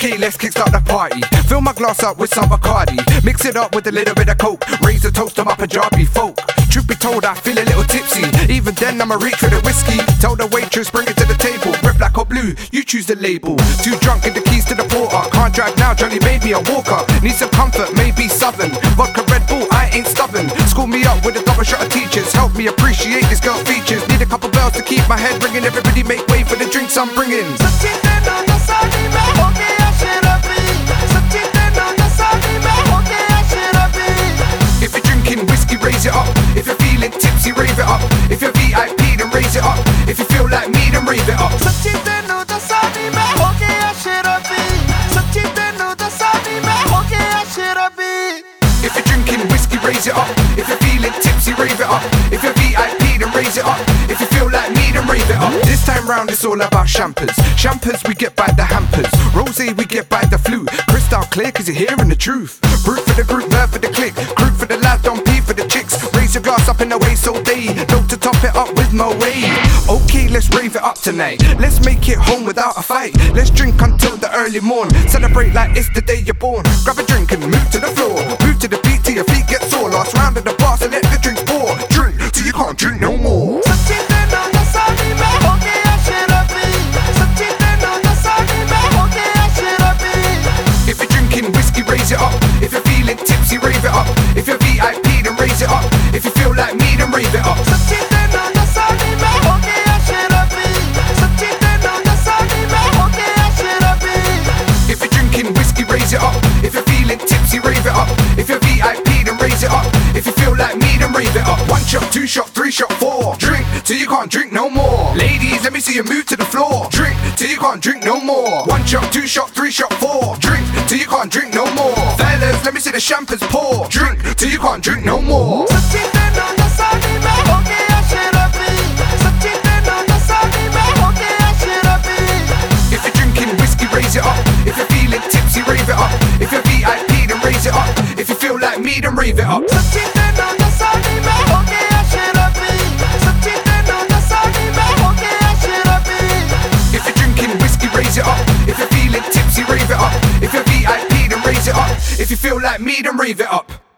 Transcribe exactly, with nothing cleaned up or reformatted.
Okay, let's kickstart the party. Fill my glass up with some Bacardi. Mix it up with a little bit of coke. Raise a toast to my Punjabi folk. Truth be told, I feel a little tipsy. Even then, I'ma reach for the whiskey. Tell the waitress, bring it to the table. Red, black or blue, you choose the label. Too drunk, get the keys to the porter. Can't drive now, Johnny made me a walker. Need some comfort, maybe southern. Vodka, Red Bull, I ain't stubborn. School me up with a double shot of teachers. Help me appreciate this girl's features. Need a couple bells to keep my head ringing. Everybody make way for the drinks I'm bringing. If you're drinking whiskey, raise it up. If you're feeling tipsy, rave it up. If you're V I P, then raise it up. If you feel like me, then rave it up. If you're drinking whiskey, raise it up. If you're feeling tipsy, rave it up. If you're V I P, then raise it up. If you feel like me, then rave it up. This time round it's all about champers. Champers we get by the hampers. Rosé we get by the flute. Crystal clear cause you're hearing the truth. Brute for the group, nerve for the click. Group for the lads, don't pee for the chicks. Raise your glass up in the way so they know to top it up with my way. Okay, let's rave it up tonight. Let's make it home without a fight. Let's drink until the early morn. Celebrate like it's the day you're born. Grab a drink and move to the floor. Move to the beat till your feet get sore. Last round of the bar so let the drinks pour. Drink till you can't drink no more. If you're drinking whiskey, raise it up. If you're feeling tipsy, rave it up. If you're V I P, then raise it up. If you feel like me, then rave it up. If you're drinking whiskey, raise it up. If you're feeling tipsy, rave it up. If you're V I P, then raise it up. If you feel like me, then rave it up. One shot, two shot, three shot, four. Drink till you can't drink no more. Ladies, let me see you move to the floor. Drink till you can't drink no more. One shot, two shot, three shot, four. Drink till you can't drink no more. Fellas, let me see the champers pour. Drink till you can't drink no more. If you're drinking whiskey, raise it up. If you're feeling tipsy, rave it up. If you're V I P, then raise it up. If you feel like me, then rave it up. If you're drinking whiskey, raise it up. If you're feeling tipsy, rave it up. If you're V I P, then raise it up. If you feel like me, then rave it up.